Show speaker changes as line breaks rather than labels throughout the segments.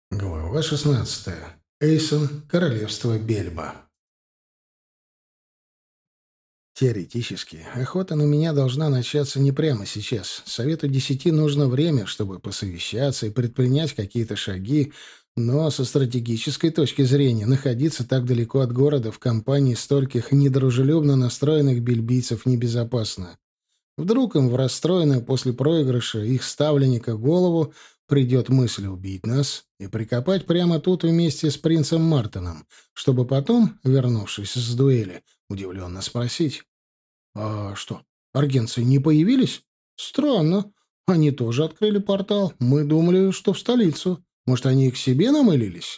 Глава 16. Эйсон, королевство Бельба. Теоретически, охота на меня должна начаться не прямо сейчас. Совету 10 нужно время, чтобы посовещаться и предпринять какие-то шаги, но со стратегической точки зрения находиться так далеко от города в компании стольких недружелюбно настроенных бельбийцев небезопасно. Вдруг им в расстроенную после проигрыша их ставленника голову придет мысль убить нас и прикопать прямо тут вместе с принцем Мартином, чтобы потом, вернувшись с дуэли, удивленно спросить: «А что, аргентцы не появились? Странно. Они тоже открыли портал. Мы думали, что в столицу. Может, они и к себе намылились?»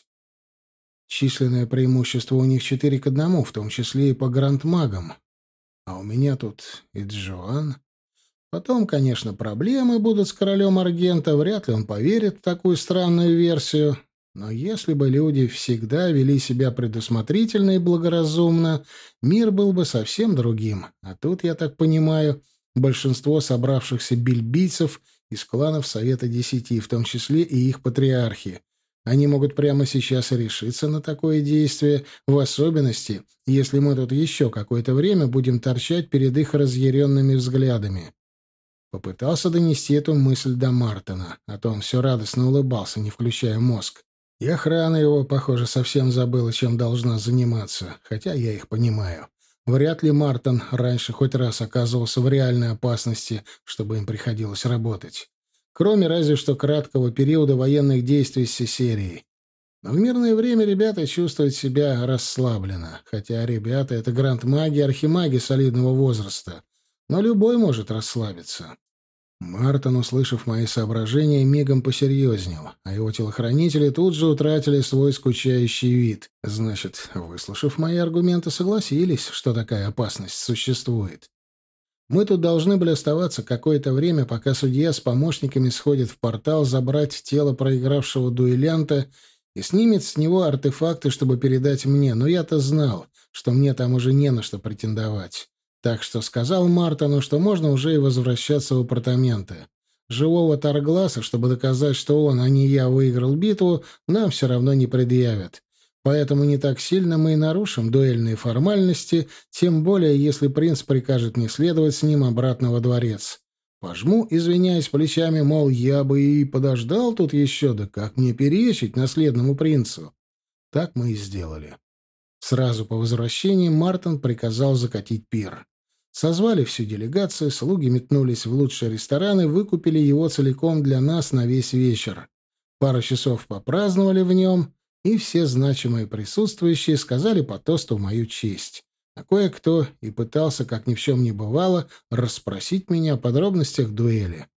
Численное преимущество у них 4-1, в том числе и по грандмагам. А у меня тут и Джоан. Потом, конечно, проблемы будут с королем Аргента, вряд ли он поверит в такую странную версию. Но если бы люди всегда вели себя предусмотрительно и благоразумно, мир был бы совсем другим. А тут, я так понимаю, большинство собравшихся бельбийцев из кланов Совета Десяти, в том числе и их патриархи. Они могут прямо сейчас и решиться на такое действие, в особенности, если мы тут еще какое-то время будем торчать перед их разъяренными взглядами. Попытался донести эту мысль до Мартина, а то он все радостно улыбался, не включая мозг. И охрана его, похоже, совсем забыла, чем должна заниматься, хотя я их понимаю. Вряд ли Мартин раньше хоть раз оказывался в реальной опасности, чтобы им приходилось работать. Кроме разве что краткого периода военных действий с серией. Но в мирное время ребята чувствуют себя расслабленно, хотя ребята — это гранд-маги и архимаги солидного возраста. Но любой может расслабиться. Мартин, услышав мои соображения, мигом посерьезнел, а его телохранители тут же утратили свой скучающий вид. Значит, выслушав мои аргументы, согласились, что такая опасность существует. Мы тут должны были оставаться какое-то время, пока судья с помощниками сходит в портал забрать тело проигравшего дуэлянта и снимет с него артефакты, чтобы передать мне, но я-то знал, что мне там уже не на что претендовать. Так что сказал Мартину, что можно уже и возвращаться в апартаменты. Живого Таргласа, чтобы доказать, что он, а не я, выиграл битву, нам все равно не предъявят. Поэтому не так сильно мы и нарушим дуэльные формальности, тем более, если принц прикажет не следовать с ним обратно во дворец. Пожму, извиняясь плечами, мол, я бы и подождал тут еще, да как мне перечить наследному принцу? Так мы и сделали. Сразу по возвращении Мартин приказал закатить пир. Созвали всю делегацию, слуги метнулись в лучшие рестораны, выкупили его целиком для нас на весь вечер. Пару часов попраздновали в нем, и все значимые присутствующие сказали по тосту в мою честь. А кое-кто и пытался, как ни в чем не бывало, расспросить меня о подробностях дуэли.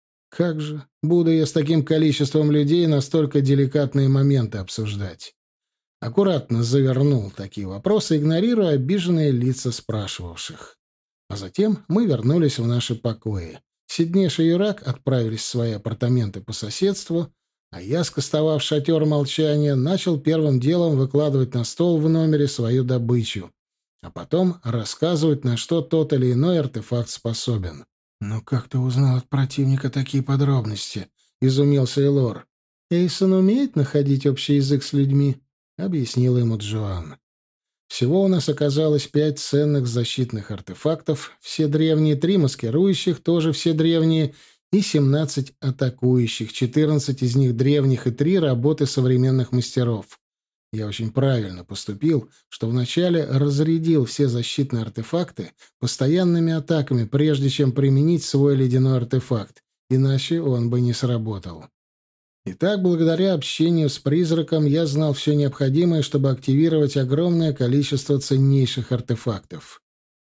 Как же буду я с таким количеством людей настолько деликатные моменты обсуждать? Аккуратно завернул такие вопросы, игнорируя обиженные лица спрашивавших. А затем мы вернулись в наши покои. Сиднейший и Юрак отправились в свои апартаменты по соседству, а я, скостовав шатер молчания, начал первым делом выкладывать на стол в номере свою добычу, а потом рассказывать, на что тот или иной артефакт способен. «Ну как ты узнал от противника такие подробности?» — изумился Элор. «Эйсон умеет находить общий язык с людьми», — объяснила ему Джоан. Всего у нас оказалось 5 ценных защитных артефактов, все древние, 3 маскирующих, тоже все древние, и 17 атакующих, 14 из них древних и 3 работы современных мастеров. Я очень правильно поступил, что вначале разрядил все защитные артефакты постоянными атаками, прежде чем применить свой ледяной артефакт, иначе он бы не сработал. Итак, благодаря общению с призраком я знал все необходимое, чтобы активировать огромное количество ценнейших артефактов.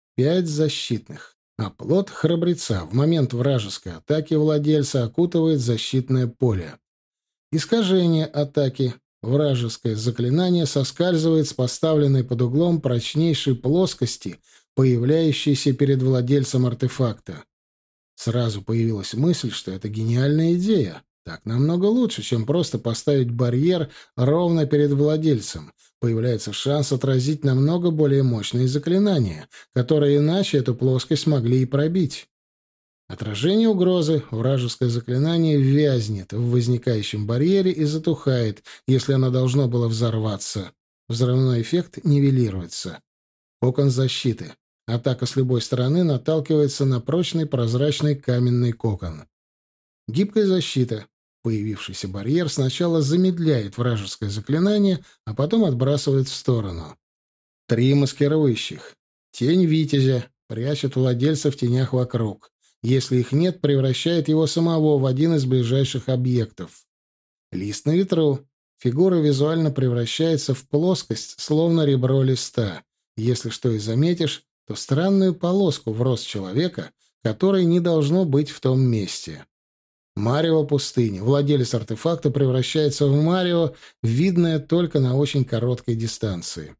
5 защитных. А плод храбреца в момент вражеской атаки владельца окутывает защитное поле. Искажение атаки. Вражеское заклинание соскальзывает с поставленной под углом прочнейшей плоскости, появляющейся перед владельцем артефакта. Сразу появилась мысль, что это гениальная идея. Так намного лучше, чем просто поставить барьер ровно перед владельцем. Появляется шанс отразить намного более мощные заклинания, которые иначе эту плоскость могли и пробить. Отражение угрозы. Вражеское заклинание вязнет в возникающем барьере и затухает, если оно должно было взорваться. Взрывной эффект нивелируется. Кокон защиты. Атака с любой стороны наталкивается на прочный прозрачный каменный кокон. Гибкая защита. Появившийся барьер сначала замедляет вражеское заклинание, а потом отбрасывает в сторону. 3 маскирующих. Тень Витязя. Прячет владельца в тенях вокруг. Если их нет, превращает его самого в один из ближайших объектов. Лист на ветру. Фигура визуально превращается в плоскость, словно ребро листа. Если что и заметишь, то странную полоску в рост человека, которой не должно быть в том месте. Марево пустыни. Владелец артефакта превращается в марево, видное только на очень короткой дистанции.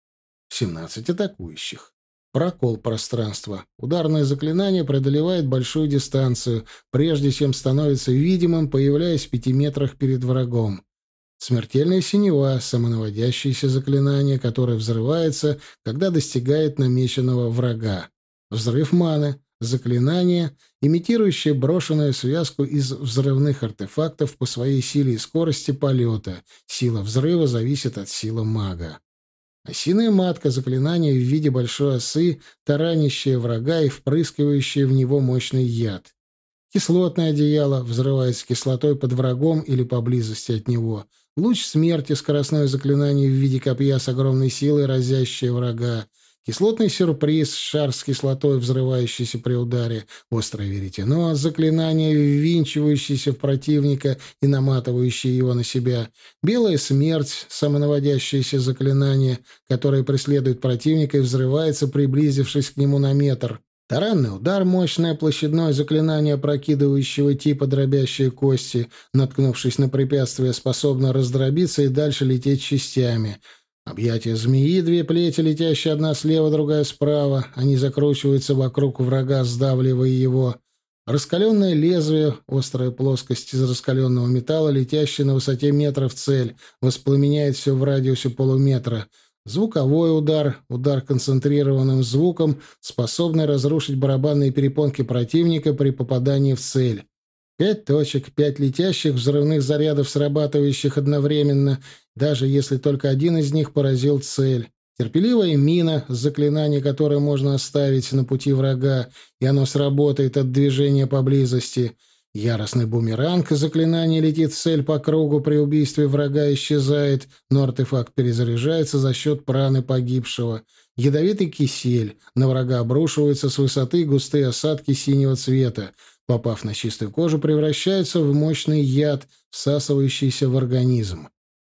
17 атакующих. Прокол пространства. Ударное заклинание преодолевает большую дистанцию, прежде чем становится видимым, появляясь в 5 метрах перед врагом. Смертельная синева, самонаводящееся заклинание, которое взрывается, когда достигает намеченного врага. Взрыв маны. Заклинание, имитирующее брошенную связку из взрывных артефактов по своей силе и скорости полета. Сила взрыва зависит от силы мага. Осиная матка — заклинание в виде большой осы, таранящее врага и впрыскивающее в него мощный яд. Кислотное одеяло взрывается кислотой под врагом или поблизости от него. Луч смерти — скоростное заклинание в виде копья с огромной силой, разящее врага. Кислотный сюрприз — шар с кислотой, взрывающийся при ударе. Острое веретено — заклинание, ввинчивающееся в противника и наматывающее его на себя. Белая смерть — самонаводящееся заклинание, которое преследует противника и взрывается, приблизившись к нему на метр. Таранный удар — мощное площадное заклинание, опрокидывающего типа дробящие кости, наткнувшись на препятствие, способно раздробиться и дальше лететь частями. Объятие змеи — 2 плети, летящие одна слева, другая справа. Они закручиваются вокруг врага, сдавливая его. Раскаленное лезвие — острая плоскость из раскаленного металла, летящая на высоте метра в цель, воспламеняет все в радиусе полуметра. Звуковой удар — удар концентрированным звуком, способный разрушить барабанные перепонки противника при попадании в цель. 5 точек, 5 летящих взрывных зарядов, срабатывающих одновременно, даже если только один из них поразил цель. Терпеливая мина, заклинание, которое можно оставить на пути врага, и оно сработает от движения поблизости. Яростный бумеранг, заклинание летит в цель по кругу, при убийстве врага исчезает, но артефакт перезаряжается за счет праны погибшего. Ядовитый кисель, на врага обрушиваются с высоты густые осадки синего цвета. Попав на чистую кожу, превращается в мощный яд, всасывающийся в организм.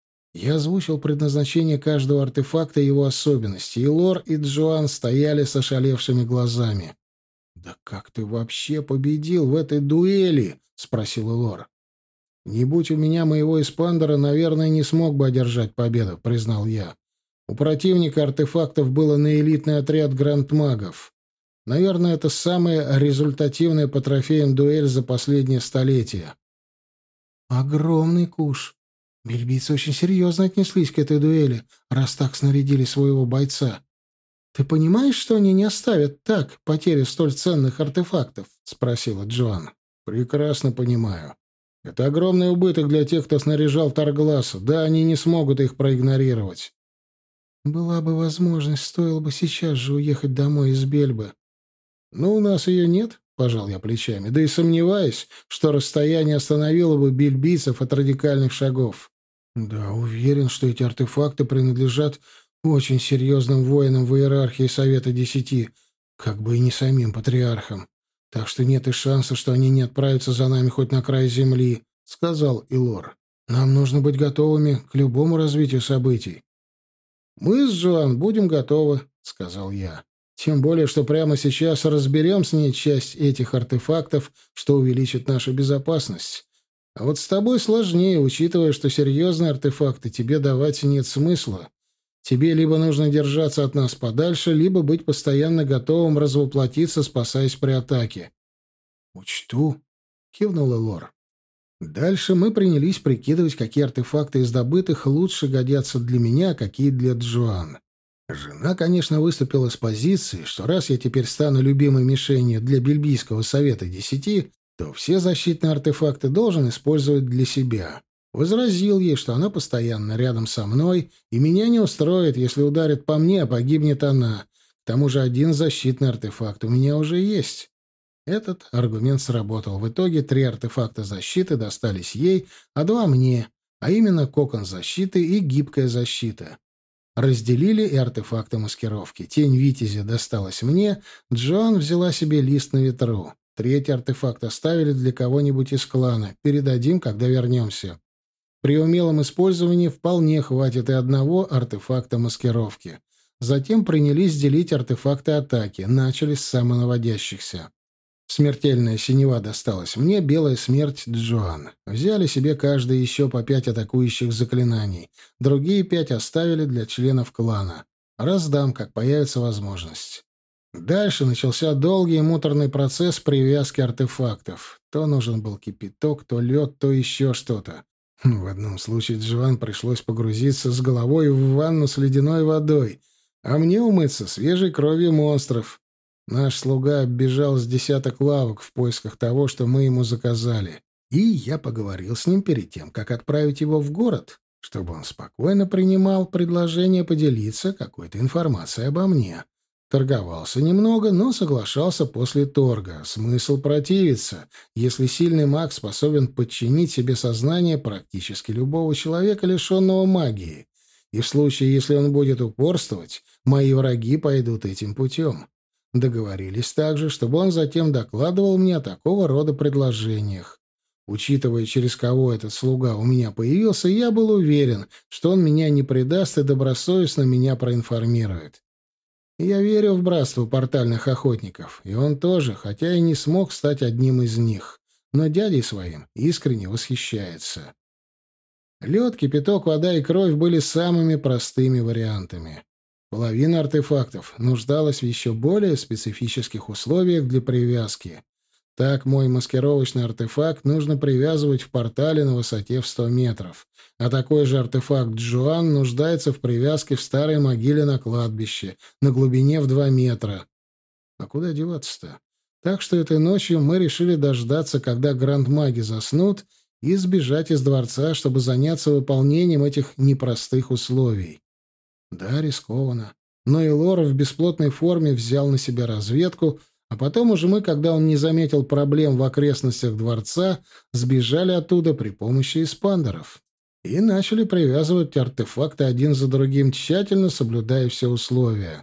Я озвучил предназначение каждого артефакта и его особенности, и Лор, и Джоан стояли с ошалевшими глазами. «Да как ты вообще победил в этой дуэли?» — спросила Лор. «Не будь у меня моего эспандера, наверное, не смог бы одержать победу», — признал я. «У противника артефактов было на элитный отряд грандмагов. Наверное, это самая результативная по трофеям дуэль за последнее столетие». «Огромный куш. Бельбийцы очень серьезно отнеслись к этой дуэли, раз так снарядили своего бойца. Ты понимаешь, что они не оставят так потери столь ценных артефактов?» — спросила Джоан. «Прекрасно понимаю. Это огромный убыток для тех, кто снаряжал Таргласа. Да, они не смогут их проигнорировать». «Была бы возможность, стоило бы сейчас же уехать домой из Бельбы». «Но у нас ее нет», — пожал я плечами, да и сомневаюсь, что расстояние остановило бы бельбийцев от радикальных шагов. «Да, уверен, что эти артефакты принадлежат очень серьезным воинам в иерархии Совета Десяти, как бы и не самим патриархам. Так что нет и шанса, что они не отправятся за нами хоть на край земли», — сказал Илор. «Нам нужно быть готовыми к любому развитию событий». «Мы с Джоан будем готовы», — сказал я. «Тем более, что прямо сейчас разберем с ней часть этих артефактов, что увеличит нашу безопасность. А вот с тобой сложнее, учитывая, что серьезные артефакты тебе давать нет смысла. Тебе либо нужно держаться от нас подальше, либо быть постоянно готовым развоплотиться, спасаясь при атаке». «Учту», — кивнула Лор. Дальше мы принялись прикидывать, какие артефакты из добытых лучше годятся для меня, а какие для Джоан. Жена, конечно, выступила с позиции, что раз я теперь стану любимой мишенью для Бельбийского совета 10, то все защитные артефакты должен использовать для себя. Возразил ей, что она постоянно рядом со мной, и меня не устроит, если ударит по мне, а погибнет она. К тому же один защитный артефакт у меня уже есть. Этот аргумент сработал. В итоге 3 артефакта защиты достались ей, а 2 мне, а именно кокон защиты и гибкая защита. Разделили и артефакты маскировки. Тень Витязя досталась мне, Джоан взяла себе лист на ветру. 3-й артефакт оставили для кого-нибудь из клана. Передадим, когда вернемся. При умелом использовании вполне хватит и одного артефакта маскировки. Затем принялись делить артефакты атаки. Начали с самонаводящихся. Смертельная синева досталась мне, белая смерть Джоан. Взяли себе каждый еще по 5 атакующих заклинаний. Другие 5 оставили для членов клана. Раздам, как появится возможность. Дальше начался долгий и муторный процесс привязки артефактов. То нужен был кипяток, то лед, то еще что-то. В одном случае Джоан пришлось погрузиться с головой в ванну с ледяной водой, а мне умыться свежей кровью монстров. Наш слуга оббежал с десяток лавок в поисках того, что мы ему заказали. И я поговорил с ним перед тем, как отправить его в город, чтобы он спокойно принимал предложение поделиться какой-то информацией обо мне. Торговался немного, но соглашался после торга. Смысл противиться, если сильный маг способен подчинить себе сознание практически любого человека, лишенного магии. И в случае, если он будет упорствовать, мои враги пойдут этим путем. Договорились также, чтобы он затем докладывал мне о такого рода предложениях. Учитывая, через кого этот слуга у меня появился, я был уверен, что он меня не предаст и добросовестно меня проинформирует. Я верю в братство портальных охотников, и он тоже, хотя и не смог стать одним из них, но дядей своим искренне восхищается. Лед, кипяток, вода и кровь были самыми простыми вариантами. Половина артефактов нуждалась в еще более специфических условиях для привязки. Так, мой маскировочный артефакт нужно привязывать в портале на высоте в 100 метров, а такой же артефакт Джоан нуждается в привязке в старой могиле на кладбище, на глубине в 2 метра. А куда деваться-то? Так что этой ночью мы решили дождаться, когда грандмаги заснут, и сбежать из дворца, чтобы заняться выполнением этих непростых условий. Да, рискованно. Но и Лора в бесплотной форме взял на себя разведку, а потом уже мы, когда он не заметил проблем в окрестностях дворца, сбежали оттуда при помощи эспандеров. И начали привязывать артефакты один за другим, тщательно соблюдая все условия.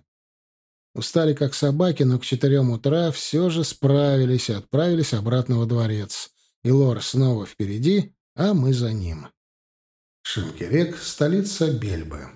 Устали как собаки, но к 4 утра все же справились и отправились обратно во дворец. И Лор снова впереди, а мы за ним. Шимкерек — столица Бельбы.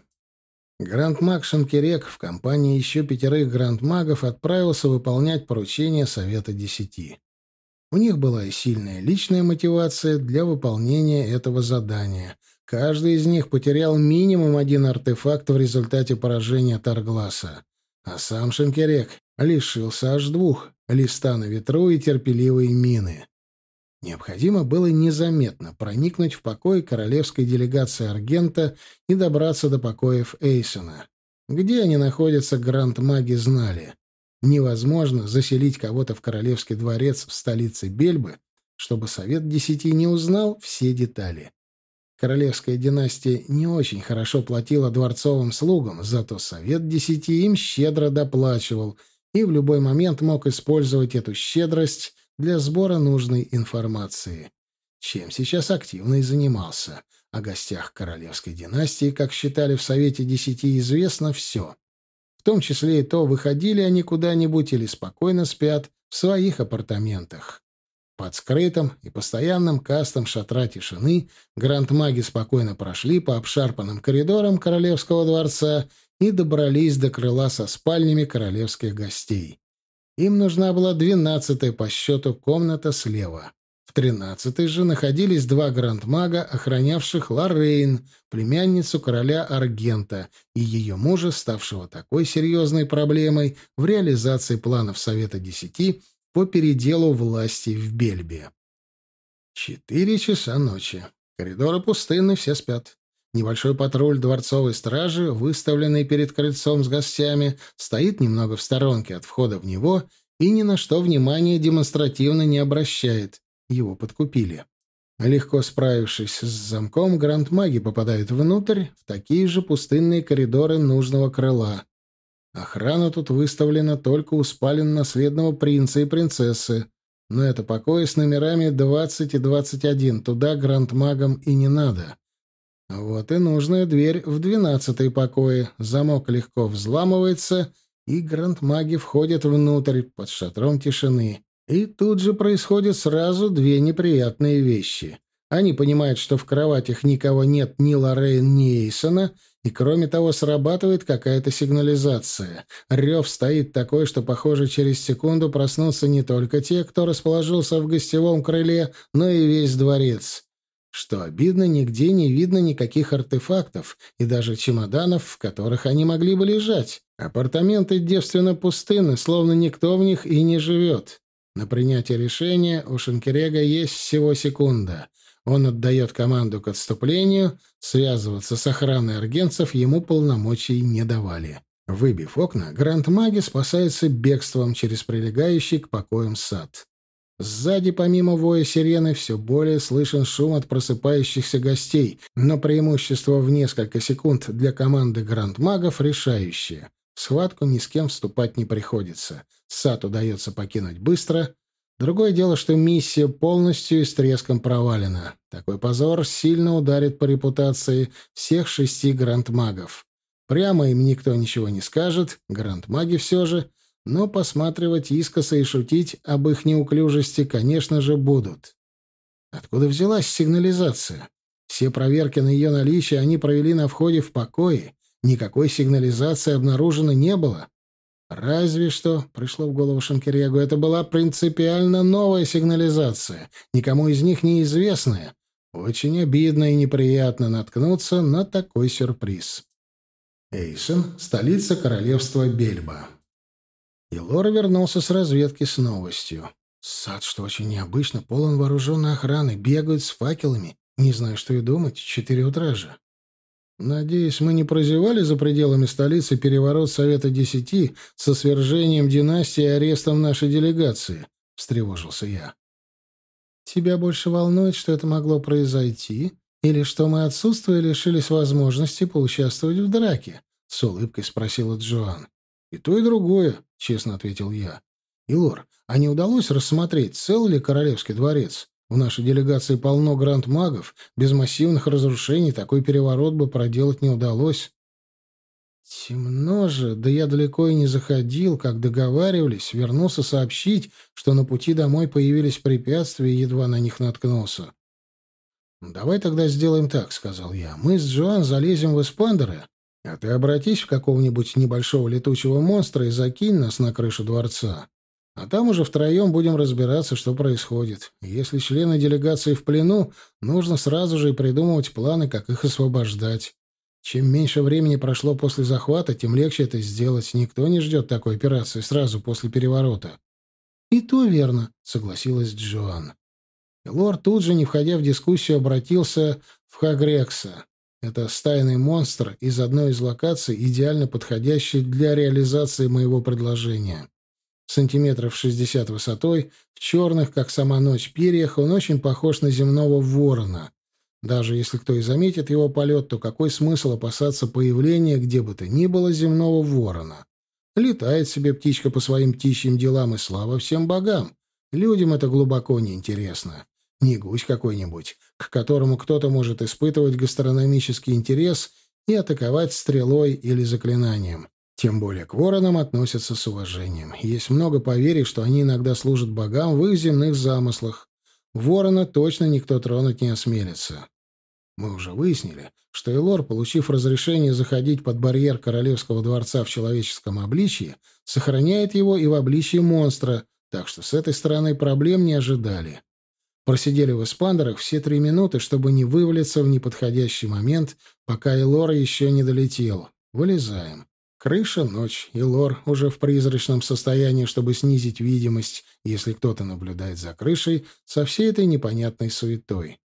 Грандмаг Шанкерек в компании еще 5 грандмагов отправился выполнять поручения Совета 10. У них была и сильная личная мотивация для выполнения этого задания. Каждый из них потерял минимум 1 артефакт в результате поражения Таргласа. А сам Шанкерек лишился аж 2 — листа на ветру и терпеливой мины. Необходимо было незаметно проникнуть в покой королевской делегации Аргента и добраться до покоев Эйсона. Где они находятся, грандмаги знали. Невозможно заселить кого-то в королевский дворец в столице Бельбы, чтобы Совет 10 не узнал все детали. Королевская династия не очень хорошо платила дворцовым слугам, зато Совет 10 им щедро доплачивал и в любой момент мог использовать эту щедрость для сбора нужной информации, чем сейчас активно и занимался. О гостях королевской династии, как считали в Совете 10, известно все. В том числе и то, выходили они куда-нибудь или спокойно спят в своих апартаментах. Под скрытым и постоянным кастом шатра тишины грандмаги спокойно прошли по обшарпанным коридорам королевского дворца и добрались до крыла со спальнями королевских гостей. Им нужна была 12-я по счету комната слева. В 13-й же находились 2 грандмага, охранявших Лоррейн, племянницу короля Аргента, и ее мужа, ставшего такой серьезной проблемой в реализации планов Совета 10 по переделу власти в Бельбе. 4 часа ночи. Коридоры пустынны, все спят. Небольшой патруль дворцовой стражи, выставленный перед крыльцом с гостями, стоит немного в сторонке от входа в него и ни на что внимания демонстративно не обращает. Его подкупили. Легко справившись с замком, гранд-маги попадают внутрь, в такие же пустынные коридоры нужного крыла. Охрана тут выставлена только у спален наследного принца и принцессы. Но это покои с номерами 20 и 21. Туда гранд-магам и не надо. Вот и нужная дверь в 12-й покое. Замок легко взламывается, и гранд-маги входят внутрь, под шатром тишины. И тут же происходят сразу две неприятные вещи. Они понимают, что в кроватях никого нет, ни Лоррейн, ни Эйсона, и, кроме того, срабатывает какая-то сигнализация. Рев стоит такой, что, похоже, через секунду проснутся не только те, кто расположился в гостевом крыле, но и весь дворец. Что обидно, нигде не видно никаких артефактов и даже чемоданов, в которых они могли бы лежать. Апартаменты девственно пустынны, словно никто в них и не живет. На принятие решения у Шенкерега есть всего секунда. Он отдает команду к отступлению, связываться с охраной аргентцев ему полномочий не давали. Выбив окна, гранд-маги спасаются бегством через прилегающий к покоям сад. Сзади, помимо воя сирены, все более слышен шум от просыпающихся гостей, но преимущество в несколько секунд для команды гранд-магов решающее. В схватку ни с кем вступать не приходится. Сад удается покинуть быстро. Другое дело, что миссия полностью и с треском провалена. Такой позор сильно ударит по репутации всех 6 гранд-магов. Прямо им никто ничего не скажет, гранд-маги все же, но посматривать искоса и шутить об их неуклюжести, конечно же, будут. Откуда взялась сигнализация? Все проверки на ее наличие они провели на входе в покое. Никакой сигнализации обнаружено не было. Разве что, пришло в голову Шенкерегу, это была принципиально новая сигнализация, никому из них неизвестная. Очень обидно и неприятно наткнуться на такой сюрприз. Эйсен, столица королевства Бельба. Илор вернулся с разведки с новостью. Сад, что очень необычно, полон вооруженной охраны, бегают с факелами. Не знаю, что и думать, 4 утра же. Надеюсь, мы не прозевали за пределами столицы переворот Совета 10 со свержением династии и арестом нашей делегации, — встревожился я. Тебя больше волнует, что это могло произойти, или что мы отсутствуя лишились возможности поучаствовать в драке? — с улыбкой спросила Джоан. — И то, и другое, — честно ответил я. — Илор, а не удалось рассмотреть, цел ли Королевский дворец? В нашей делегации полно гранд-магов. Без массивных разрушений такой переворот бы проделать не удалось. Темно же, да я далеко и не заходил, как договаривались, вернулся сообщить, что на пути домой появились препятствия, и едва на них наткнулся. «Давай тогда сделаем так», — сказал я. «Мы с Джоан залезем в Эспандеры, а ты обратись в какого-нибудь небольшого летучего монстра и закинь нас на крышу дворца. А там уже втроем будем разбираться, что происходит. Если члены делегации в плену, нужно сразу же и придумывать планы, как их освобождать. Чем меньше времени прошло после захвата, тем легче это сделать. Никто не ждет такой операции сразу после переворота». «И то верно», — согласилась Джоан. Элор тут же, не входя в дискуссию, обратился в Хагрекса. Это стайный монстр из одной из локаций, идеально подходящий для реализации моего предложения. Сантиметров 60 высотой, в черных, как сама ночь, перьях, он очень похож на земного ворона. Даже если кто и заметит его полет, то какой смысл опасаться появления где бы то ни было земного ворона? Летает себе птичка по своим птичьим делам, и слава всем богам. Людям это глубоко неинтересно. Не гусь какой-нибудь, к которому кто-то может испытывать гастрономический интерес и атаковать стрелой или заклинанием. Тем более к воронам относятся с уважением. Есть много поверий, что они иногда служат богам в их земных замыслах. Ворона точно никто тронуть не осмелится. Мы уже выяснили, что Элор, получив разрешение заходить под барьер королевского дворца в человеческом обличье, сохраняет его и в обличье монстра, так что с этой стороны проблем не ожидали. Просидели в эспандерах все 3 минуты, чтобы не вывалиться в неподходящий момент, пока Элор еще не долетел. Вылезаем. Крыша, ночь, и Лор уже в призрачном состоянии, чтобы снизить видимость, если кто-то наблюдает за крышей, со всей этой непонятной суетой.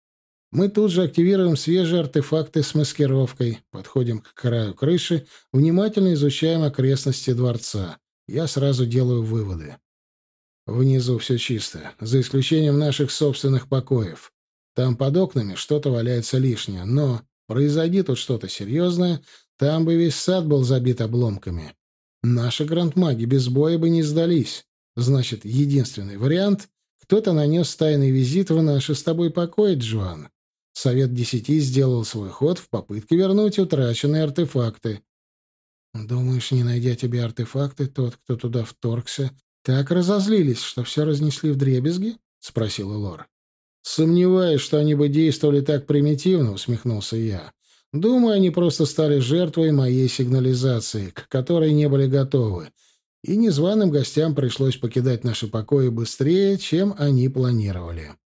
Мы тут же активируем свежие артефакты с маскировкой, подходим к краю крыши, внимательно изучаем окрестности дворца. Я сразу делаю выводы. Внизу все чисто, за исключением наших собственных покоев. Там под окнами что-то валяется лишнее, но произойди тут что-то серьезное, там бы весь сад был забит обломками. Наши грандмаги без боя бы не сдались. Значит, единственный вариант — кто-то нанес тайный визит в наши с тобой покои, Джоан. Совет 10 сделал свой ход в попытке вернуть утраченные артефакты. Думаешь, не найдя тебе артефакты, тот, кто туда вторгся, так разозлились, что все разнесли вдребезги? — спросила Лор. «Сомневаюсь, что они бы действовали так примитивно», — усмехнулся я. «Думаю, они просто стали жертвой моей сигнализации, к которой не были готовы, и незваным гостям пришлось покидать наши покои быстрее, чем они планировали».